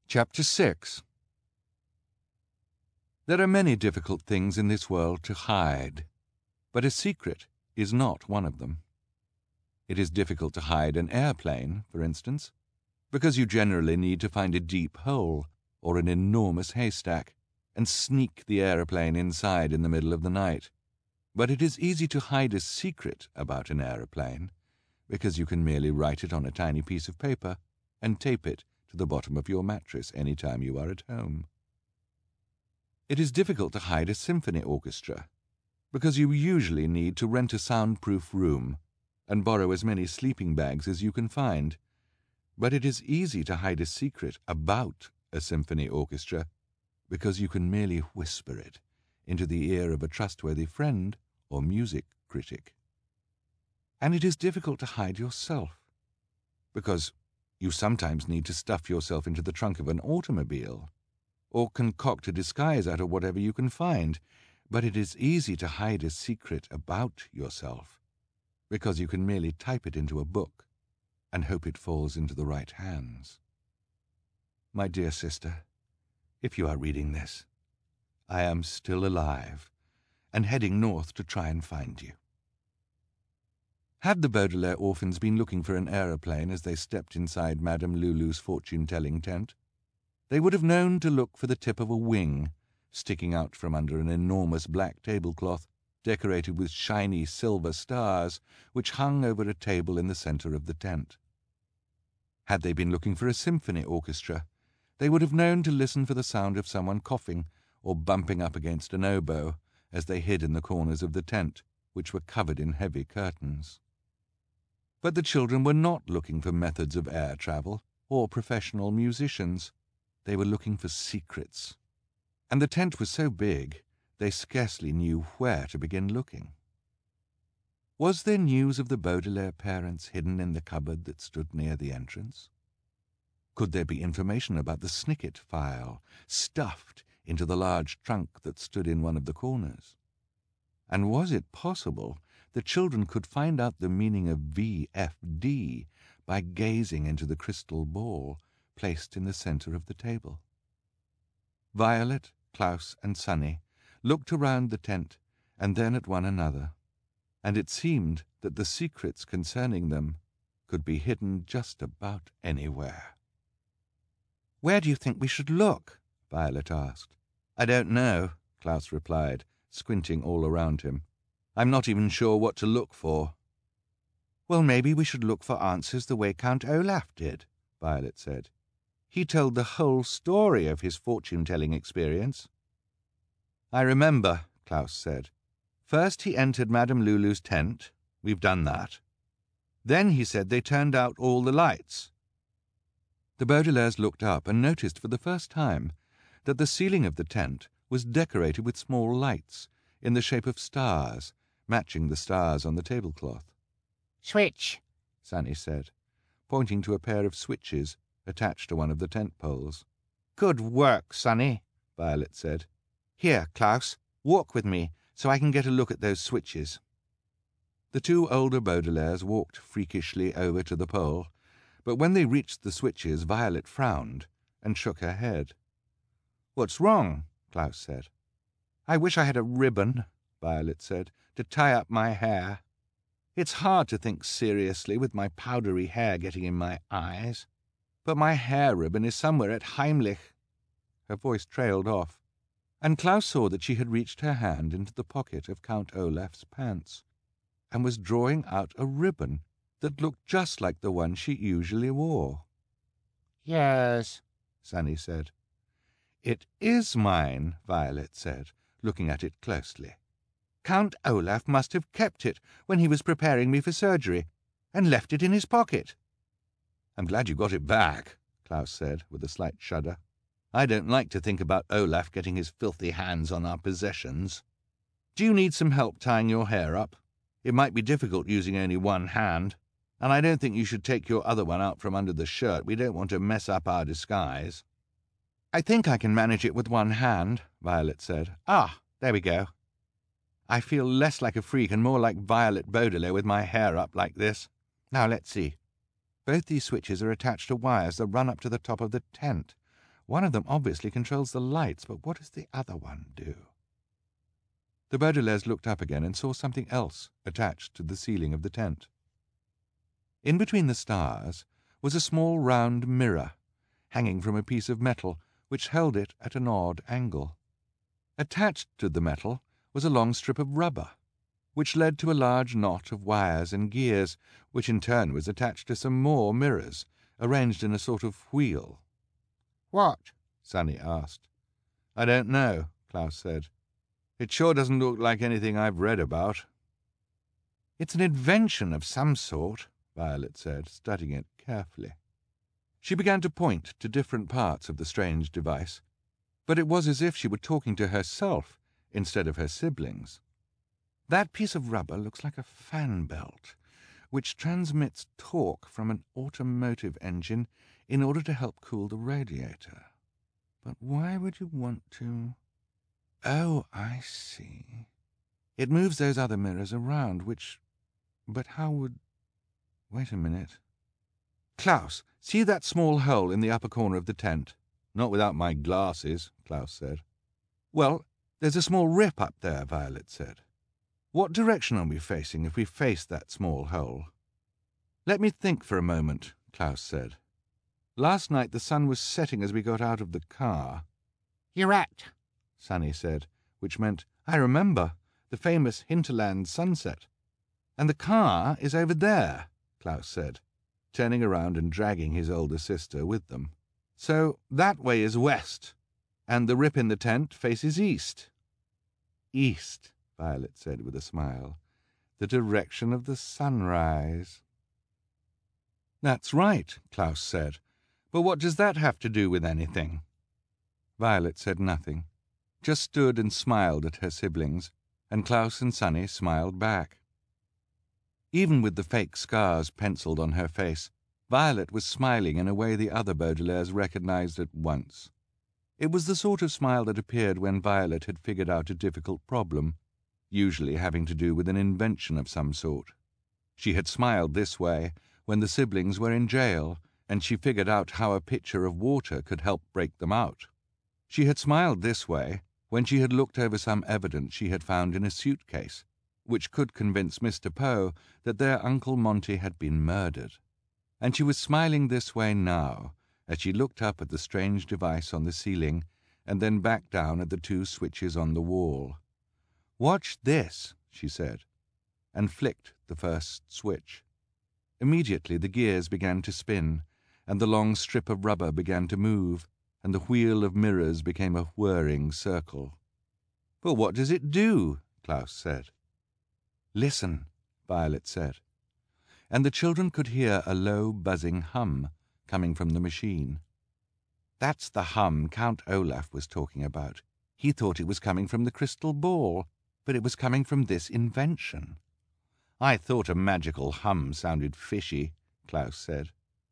Chapter 6. There are many difficult things in this world to hide, but a secret is not one of them. It is difficult to hide an airplane, for instance, because you generally need to find a deep hole or an enormous haystack and sneak the aeroplane inside in the middle of the night. But it is easy to hide a secret about an aeroplane, because you can merely write it on a tiny piece of paper and tape it to the bottom of your mattress any time you are at home. It is difficult to hide a symphony orchestra, because you usually need to rent a soundproof room and borrow as many sleeping bags as you can find. But it is easy to hide a secret about a symphony orchestra, because you can merely whisper it into the ear of a trustworthy friend or music critic. And it is difficult to hide yourself, because you sometimes need to stuff yourself into the trunk of an automobile, or concoct a disguise out of whatever you can find. But it is easy to hide a secret about yourself, because you can merely type it into a book and hope it falls into the right hands. My dear sister, if you are reading this, I am still alive and heading north to try and find you. Had the Baudelaire orphans been looking for an aeroplane as they stepped inside Madame Lulu's fortune-telling tent, they would have known to look for the tip of a wing sticking out from under an enormous black tablecloth decorated with shiny silver stars which hung over a table in the center of the tent. Had they been looking for a symphony orchestra, they would have known to listen for the sound of someone coughing or bumping up against an oboe as they hid in the corners of the tent, which were covered in heavy curtains. But the children were not looking for methods of air travel or professional musicians. They were looking for secrets. And the tent was so big, they scarcely knew where to begin looking. Was there news of the Baudelaire parents hidden in the cupboard that stood near the entrance? Could there be information about the Snicket file stuffed into the large trunk that stood in one of the corners? And was it possible the children could find out the meaning of VFD by gazing into the crystal ball placed in the center of the table? Violet, Klaus, and Sunny looked around the tent and then at one another, and it seemed that the secrets concerning them could be hidden just about anywhere. "Where do you think we should look?" Violet asked. "I don't know," Klaus replied, squinting all around him. "I'm not even sure what to look for." "Well, maybe we should look for answers the way Count Olaf did," Violet said. "He told the whole story of his fortune-telling experience." "I remember," Klaus said. "First he entered Madame Lulu's tent. We've done that. Then he said they turned out all the lights." The Baudelaires looked up and noticed for the first time that the ceiling of the tent was decorated with small lights in the shape of stars, matching the stars on the tablecloth. "Switch," Sunny said, pointing to a pair of switches attached to one of the tent poles. "Good work, Sunny," Violet said. "Here, Klaus, walk with me so I can get a look at those switches." The two older Baudelaires walked freakishly over to the pole, but when they reached the switches, Violet frowned and shook her head. "What's wrong?" Klaus said. "I wish I had a ribbon," Violet said, "to tie up my hair. It's hard to think seriously with my powdery hair getting in my eyes. But my hair ribbon is somewhere at Heimlich." Her voice trailed off, and Klaus saw that she had reached her hand into the pocket of Count Olaf's pants and was drawing out a ribbon that looked just like the one she usually wore. "Yes," Sunny said. "It is mine," Violet said, looking at it closely. "Count Olaf must have kept it when he was preparing me for surgery, and left it in his pocket." "I'm glad you got it back," Klaus said, with a slight shudder. "I don't like to think about Olaf getting his filthy hands on our possessions. Do you need some help tying your hair up? It might be difficult using only one hand, and I don't think you should take your other one out from under the shirt. We don't want to mess up our disguise." "I think I can manage it with one hand," Violet said. "Ah, there we go. I feel less like a freak and more like Violet Baudelaire with my hair up like this. Now let's see. Both these switches are attached to wires that run up to the top of the tent. One of them obviously controls the lights, but what does the other one do? The Baudelaires looked up again and saw something else attached to the ceiling of the tent. In between the stars was a small round mirror, hanging from a piece of metal which held it at an odd angle. Attached to the metal was a long strip of rubber, which led to a large knot of wires and gears, which in turn was attached to some more mirrors, arranged in a sort of wheel. "What?" Sonny asked. "I don't know," Klaus said. "It sure doesn't look like anything I've read about." "It's an invention of some sort," Violet said, studying it carefully. She began to point to different parts of the strange device, but it was as if she were talking to herself instead of her siblings. "That piece of rubber looks like a fan belt, which transmits torque from an automotive engine in order to help cool the radiator. But why would you want to... Oh, I see. It moves those other mirrors around, But how would... Wait a minute. Klaus, see that small hole in the upper corner of the tent?" "Not without my glasses," Klaus said. "Well, there's a small rip up there," Violet said. "What direction are we facing if we face that small hole?" "Let me think for a moment," Klaus said. "Last night the sun was setting as we got out of the car." "You're at," Sonny said, which meant, "I remember, the famous hinterland sunset." "And the car is over there," Klaus said, turning around and dragging his older sister with them. "So that way is west, and the rip in the tent faces east." "East," Violet said with a smile. "The direction of the sunrise." "That's right," Klaus said. "But what does that have to do with anything?" Violet said nothing, just stood and smiled at her siblings, and Klaus and Sonny smiled back. Even with the fake scars penciled on her face, Violet was smiling in a way the other Baudelaires recognized at once. It was the sort of smile that appeared when Violet had figured out a difficult problem, usually having to do with an invention of some sort. She had smiled this way when the siblings were in jail, and she figured out how a pitcher of water could help break them out. She had smiled this way when she had looked over some evidence she had found in a suitcase, which could convince Mr. Poe that their Uncle Monty had been murdered. And she was smiling this way now, as she looked up at the strange device on the ceiling and then back down at the two switches on the wall. "Watch this," she said, and flicked the first switch. Immediately the gears began to spin, and the long strip of rubber began to move, and the wheel of mirrors became a whirring circle. "But what does it do?" Klaus said. "Listen," Violet said, and the children could hear a low buzzing hum coming from the machine. That's the hum Count Olaf was talking about. He thought it was coming from the crystal ball, but it was coming from this invention. "I thought a magical hum sounded fishy," Klaus said.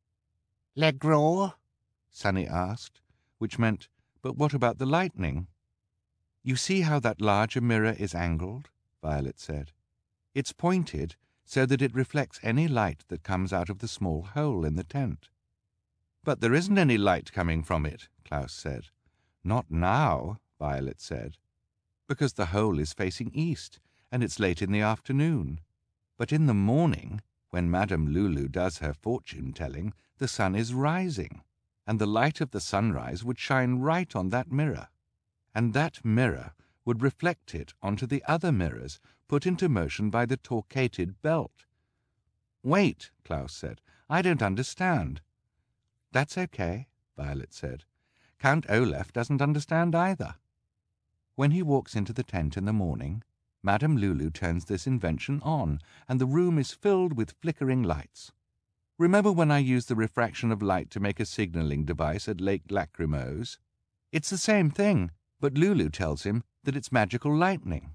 "Le gros?" Sonny asked, which meant, "But what about the lightning?" "You see how that larger mirror is angled?" Violet said. "It's pointed so that it reflects any light that comes out of the small hole in the tent." "But there isn't any light coming from it," Klaus said. "Not now," Violet said, "because the hole is facing east, and it's late in the afternoon. But in the morning, when Madame Lulu does her fortune-telling, the sun is rising, and the light of the sunrise would shine right on that mirror, and that mirror would reflect it onto the other mirrors put into motion by the torquated belt." "Wait," Klaus said. "I don't understand." "That's okay," Violet said. "Count Olaf doesn't understand either. When he walks into the tent in the morning, Madame Lulu turns this invention on, and the room is filled with flickering lights. Remember when I used the refraction of light to make a signaling device at Lake Lachrymose? It's the same thing, but Lulu tells him that it's magical lightning."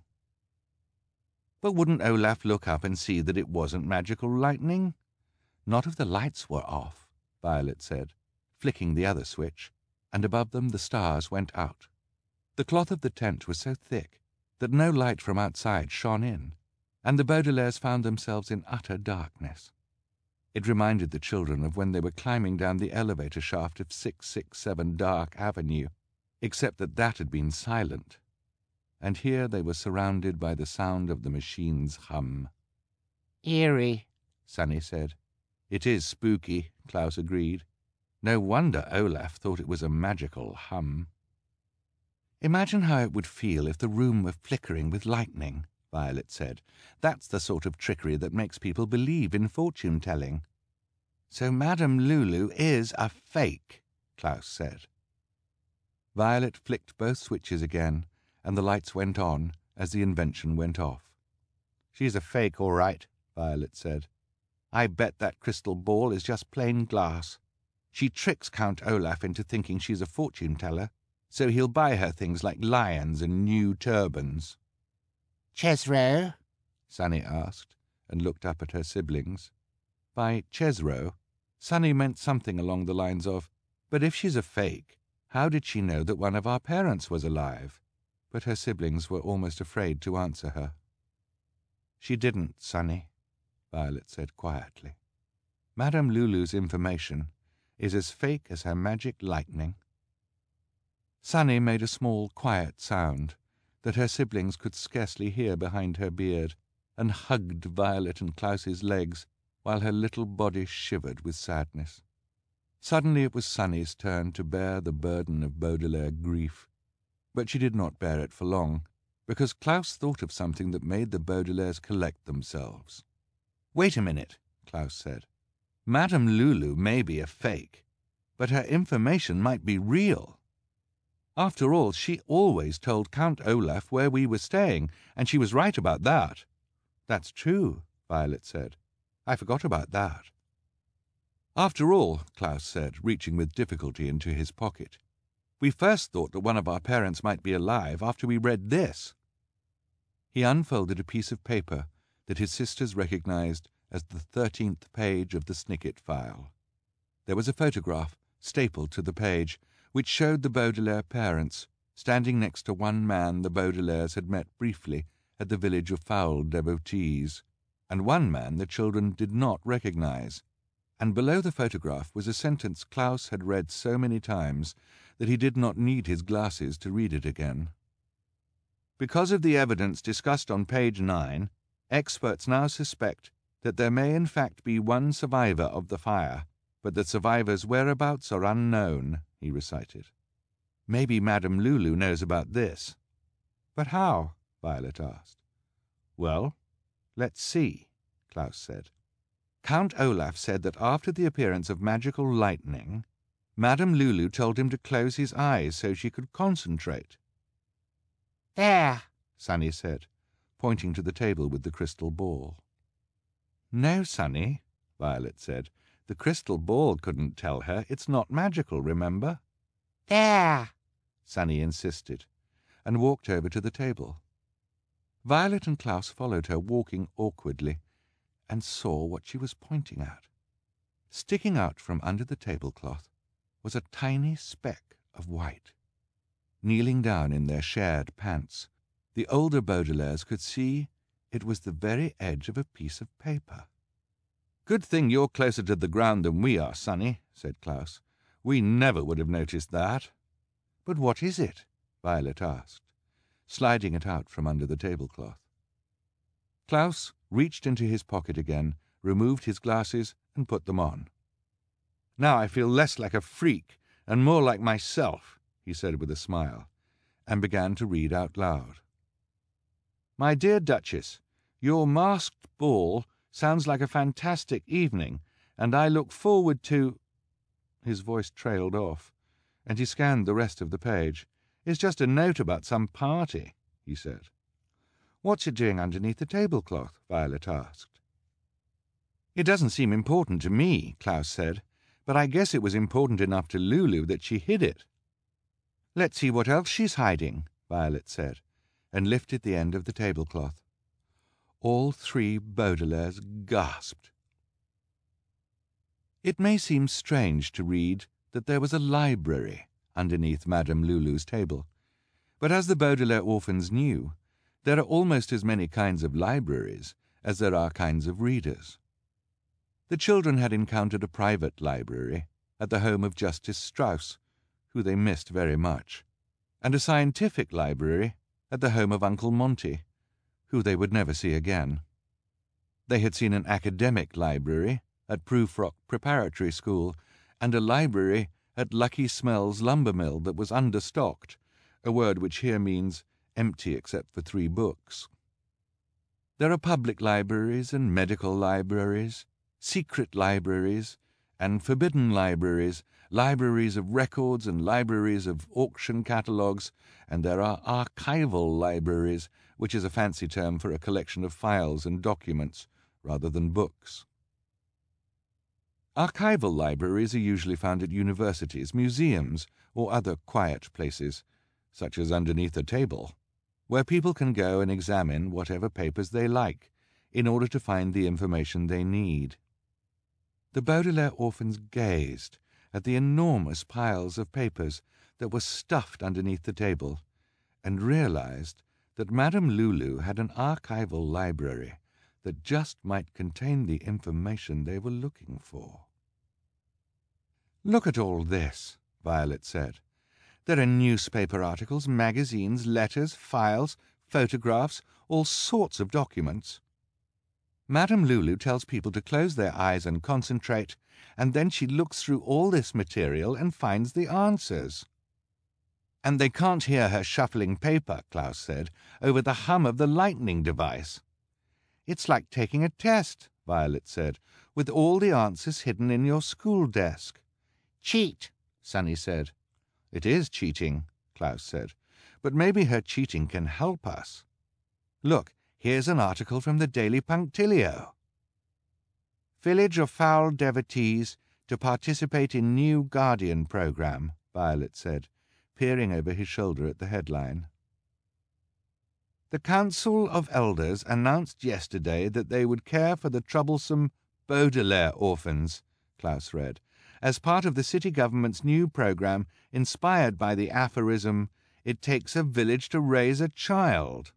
"But wouldn't Olaf look up and see that it wasn't magical lightning?" "Not if the lights were off," Violet said, flicking the other switch, and above them the stars went out. The cloth of the tent was so thick that no light from outside shone in, and the Baudelaires found themselves in utter darkness. It reminded the children of when they were climbing down the elevator shaft of 667 Dark Avenue, except that that had been silent. And here they were surrounded by the sound of the machine's hum. "Eerie," Sunny said. "It is spooky," Klaus agreed. No wonder Olaf thought it was a magical hum. "Imagine how it would feel if the room were flickering with lightning," Violet said. "That's the sort of trickery that makes people believe in fortune-telling." "So Madame Lulu is a fake," Klaus said. Violet flicked both switches again, and the lights went on as the invention went off. "She's a fake, all right," Violet said. "I bet that crystal ball is just plain glass. She tricks Count Olaf into thinking she's a fortune-teller, so he'll buy her things like lions and new turbans." "Chesro?" Sunny asked, and looked up at her siblings. By Chesro, Sunny meant something along the lines of, "But if she's a fake, how did she know that one of our parents was alive?" But her siblings were almost afraid to answer her. "She didn't, Sunny," Violet said quietly. "Madame Lulu's information is as fake as her magic lightning." Sunny made a small, quiet sound that her siblings could scarcely hear behind her beard, and hugged Violet and Klaus's legs while her little body shivered with sadness. Suddenly it was Sunny's turn to bear the burden of Baudelaire grief, but she did not bear it for long, because Klaus thought of something that made the Baudelaires collect themselves. "Wait a minute," Klaus said. "Madame Lulu may be a fake, but her information might be real. After all, she always told Count Olaf where we were staying, and she was right about that." "That's true," Violet said. "I forgot about that." "After all," Klaus said, reaching with difficulty into his pocket, "we first thought that one of our parents might be alive after we read this." He unfolded a piece of paper that his sisters recognized as the 13th page of the Snicket file. There was a photograph stapled to the page, which showed the Baudelaire parents standing next to one man the Baudelaires had met briefly at the village of Foul Devotees, and one man the children did not recognize. And below the photograph was a sentence Klaus had read so many times that he did not need his glasses to read it again. "Because of the evidence discussed on page 9, experts now suspect that there may in fact be one survivor of the fire, but the survivor's whereabouts are unknown," he recited. "Maybe Madame Lulu knows about this." "But how?" Violet asked. "Well, let's see," Klaus said. "Count Olaf said that after the appearance of magical lightning, Madame Lulu told him to close his eyes so she could concentrate." "There," Sunny said, pointing to the table with the crystal ball. "No, Sunny," Violet said. "The crystal ball couldn't tell her. It's not magical, remember?" "There," Sunny insisted, and walked over to the table. Violet and Klaus followed her, walking awkwardly, and saw what she was pointing at. Sticking out from under the tablecloth was a tiny speck of white. Kneeling down in their shared pants, the older Baudelaires could see it was the very edge of a piece of paper. "Good thing you're closer to the ground than we are, Sunny," said Klaus. "We never would have noticed that." "But what is it?" Violet asked, sliding it out from under the tablecloth. Klaus reached into his pocket again, removed his glasses, and put them on. "Now I feel less like a freak and more like myself," he said with a smile, and began to read out loud. "My dear Duchess, your masked ball sounds like a fantastic evening, and I look forward to—" His voice trailed off, and he scanned the rest of the page. "It's just a note about some party," he said. "What's it doing underneath the tablecloth?" Violet asked. "It doesn't seem important to me," Klaus said, "but I guess it was important enough to Lulu that she hid it." "Let's see what else she's hiding," Violet said, and lifted the end of the tablecloth. All three Baudelaires gasped. It may seem strange to read that there was a library underneath Madame Lulu's table, but as the Baudelaire orphans knew, there are almost as many kinds of libraries as there are kinds of readers. The children had encountered a private library at the home of Justice Strauss, who they missed very much, and a scientific library at the home of Uncle Monty, who they would never see again. They had seen an academic library at Prufrock Preparatory School and a library at Lucky Smell's lumber mill that was understocked, a word which here means empty except for 3 books. There are public libraries and medical libraries, secret libraries and forbidden libraries, libraries of records and libraries of auction catalogues, and there are archival libraries, which is a fancy term for a collection of files and documents rather than books. Archival libraries are usually found at universities, museums, or other quiet places, such as underneath a table, where people can go and examine whatever papers they like in order to find the information they need. The Baudelaire orphans gazed at the enormous piles of papers that were stuffed underneath the table and realized that Madame Lulu had an archival library that just might contain the information they were looking for. "Look at all this," Violet said. "There are newspaper articles, magazines, letters, files, photographs, all sorts of documents. Madame Lulu tells people to close their eyes and concentrate, and then she looks through all this material and finds the answers." "And they can't hear her shuffling paper," Klaus said, "over the hum of the lightning device." "It's like taking a test," Violet said, "with all the answers hidden in your school desk." "Cheat," Sunny said. "It is cheating," Klaus said, "but maybe her cheating can help us. Look, here's an article from the Daily Punctilio. Village of foul devotees to participate in new Guardian program," Violet said, peering over his shoulder at the headline. "The Council of Elders announced yesterday that they would care for the troublesome Baudelaire orphans," Klaus read, "as part of the city government's new program inspired by the aphorism, 'It takes a village to raise a child.'"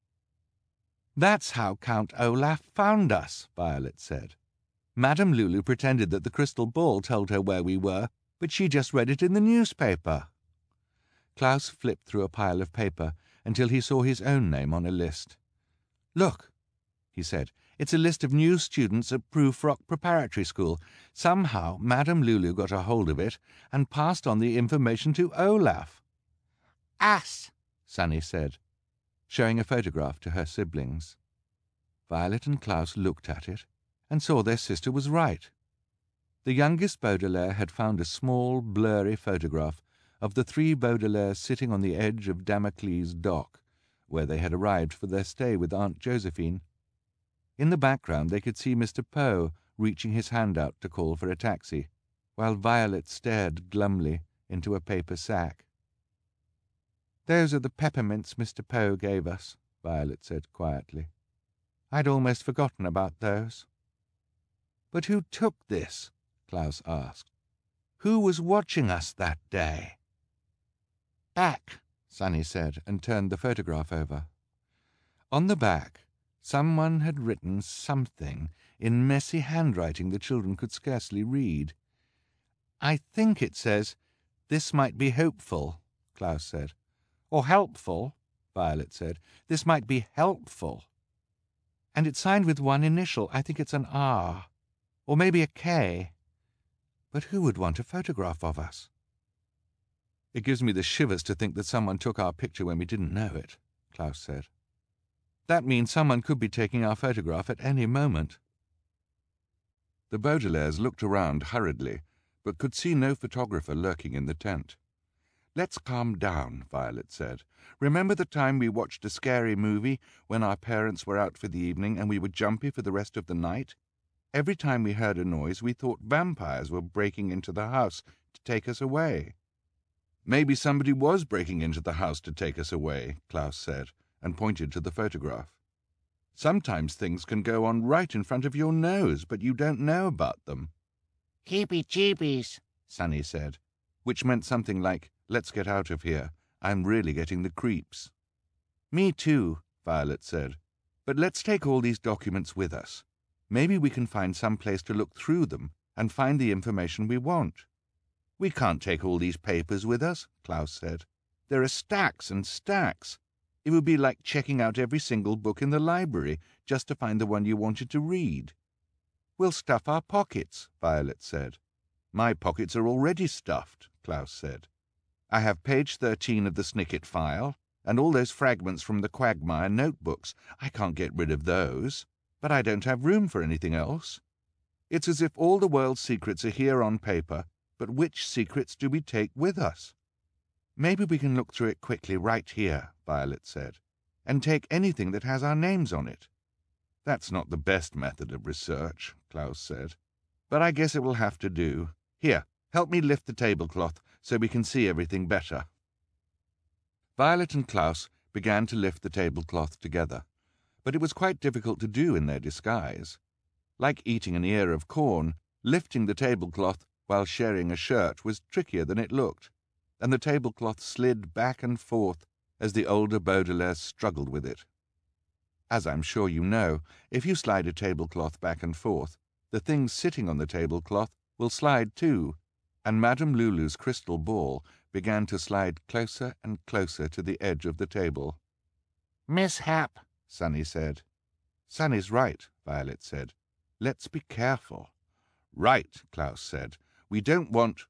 "That's how Count Olaf found us," Violet said. "Madame Lulu pretended that the crystal ball told her where we were, but she just read it in the newspaper." Klaus flipped through a pile of paper until he saw his own name on a list. "Look," he said, "it's a list of new students at Prufrock Preparatory School. Somehow Madame Lulu got a hold of it and passed on the information to Olaf." "Us," Sunny said, showing a photograph to her siblings. Violet and Klaus looked at it and saw their sister was right. The youngest Baudelaire had found a small, blurry photograph of the 3 Baudelaires sitting on the edge of Damocles Dock, where they had arrived for their stay with Aunt Josephine. In the background they could see Mr. Poe reaching his hand out to call for a taxi, while Violet stared glumly into a paper sack. "Those are the peppermints Mr. Poe gave us," Violet said quietly. "I'd almost forgotten about those." "But who took this?" Klaus asked. "Who was watching us that day?" "Back," Sunny said, and turned the photograph over. On the back, someone had written something in messy handwriting the children could scarcely read. "I think it says, 'This might be hopeful,'" Klaus said. "Or helpful," Violet said. "This might be helpful. And it's signed with one initial. I think it's an R. Or maybe a K. But who would want a photograph of us?" "It gives me the shivers to think that someone took our picture when we didn't know it," Klaus said. "That means someone could be taking our photograph at any moment." The Baudelaires looked around hurriedly, but could see no photographer lurking in the tent. "Let's calm down," Violet said. "Remember the time we watched a scary movie when our parents were out for the evening and we were jumpy for the rest of the night? Every time we heard a noise, we thought vampires were breaking into the house to take us away." "Maybe somebody was breaking into the house to take us away," Klaus said, and pointed to the photograph. "Sometimes things can go on right in front of your nose, but you don't know about them." "Heebie-jeebies," Sunny said, which meant something like, "Let's get out of here. I'm really getting the creeps." "Me too," Violet said. "But let's take all these documents with us. maybe we can find some place to look through them and find the information we want. We can't take all these papers with us, Klaus said. There are stacks and stacks. It would be like checking out every single book in the library just to find the one you wanted to read. We'll stuff our pockets, Violet said. My pockets are already stuffed, Klaus said. I have page 13 of the Snicket file, and all those fragments from the Quagmire notebooks. I can't get rid of those, but I don't have room for anything else. It's as if all the world's secrets are here on paper, but which secrets do we take with us? Maybe we can look through it quickly right here, Violet said, and take anything that has our names on it. That's not the best method of research, Klaus said, but I guess it will have to do. Here, help me lift the tablecloth so we can see everything better. Violet and Klaus began to lift the tablecloth together, but it was quite difficult to do in their disguise. Like eating an ear of corn, lifting the tablecloth while sharing a shirt was trickier than it looked, and the tablecloth slid back and forth as the older Baudelaire struggled with it. As I'm sure you know, if you slide a tablecloth back and forth, the things sitting on the tablecloth will slide too, and Madame Lulu's crystal ball began to slide closer and closer to the edge of the table. Mishap, Sunny said. Sunny's right, Violet said. Let's be careful. Right, Klaus said. We don't want...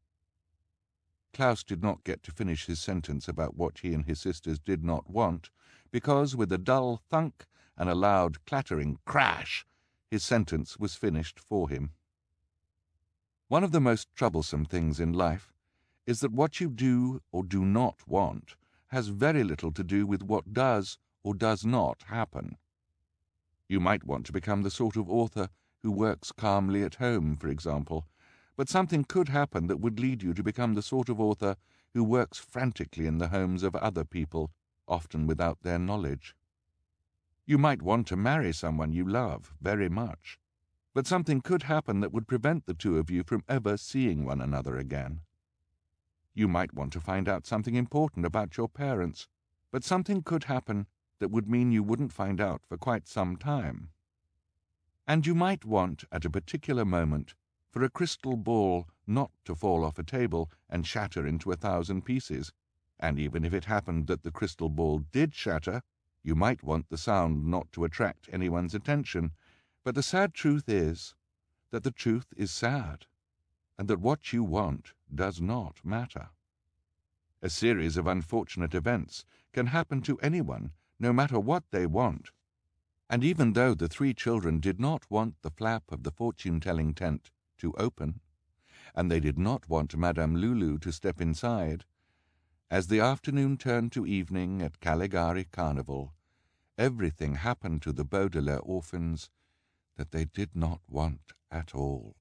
Klaus did not get to finish his sentence about what he and his sisters did not want, because with a dull thunk and a loud clattering crash, his sentence was finished for him. One of the most troublesome things in life is that what you do or do not want has very little to do with what does or does not happen. You might want to become the sort of author who works calmly at home, for example, but something could happen that would lead you to become the sort of author who works frantically in the homes of other people, often without their knowledge. You might want to marry someone you love very much, but something could happen that would prevent the two of you from ever seeing one another again. You might want to find out something important about your parents, but something could happen that would mean you wouldn't find out for quite some time. And you might want, at a particular moment, for a crystal ball not to fall off a table and shatter into 1,000 pieces, and even if it happened that the crystal ball did shatter, you might want the sound not to attract anyone's attention. But the sad truth is that the truth is sad, and that what you want does not matter. A series of unfortunate events can happen to anyone, no matter what they want. And even though the 3 children did not want the flap of the fortune-telling tent to open, and they did not want Madame Lulu to step inside, as the afternoon turned to evening at Caligari Carnival, everything happened to the Baudelaire orphans that they did not want at all.